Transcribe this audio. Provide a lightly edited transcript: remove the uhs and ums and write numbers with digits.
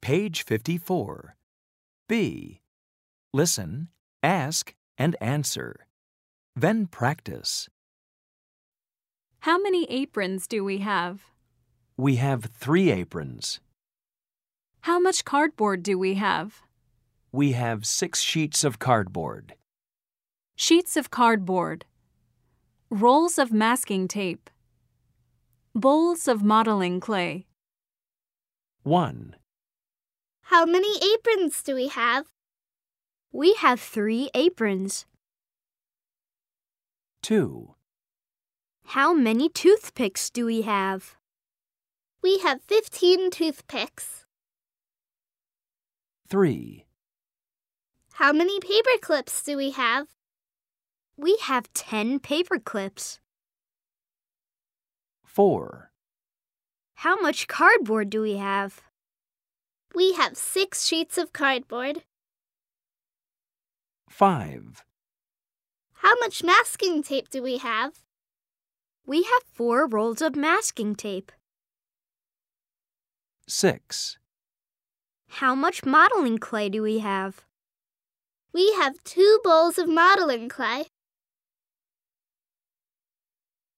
Page 54. B. Listen, ask, and answer. Then practice. How many aprons do we have? We have 3 aprons. How much cardboard do we have? We have 6 sheets of cardboard. Sheets of cardboard. Rolls of masking tape. Bowls of modeling clay. 1, How many aprons do we have? We have 3 aprons. 2, How many toothpicks do we have? We have 15 toothpicks. 3, How many paper clips do we have? We have 10 paper clips. 4, How much cardboard do we have? We have 6 sheets of cardboard. 5, How much masking tape do we have? We have 4 rolls of masking tape. 6, How much modeling clay do we have? We have 2 bowls of modeling clay.